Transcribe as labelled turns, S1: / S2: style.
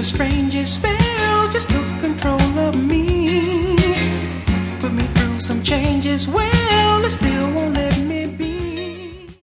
S1: strangest spell just took control of me. Put me through some changes, well, it still won't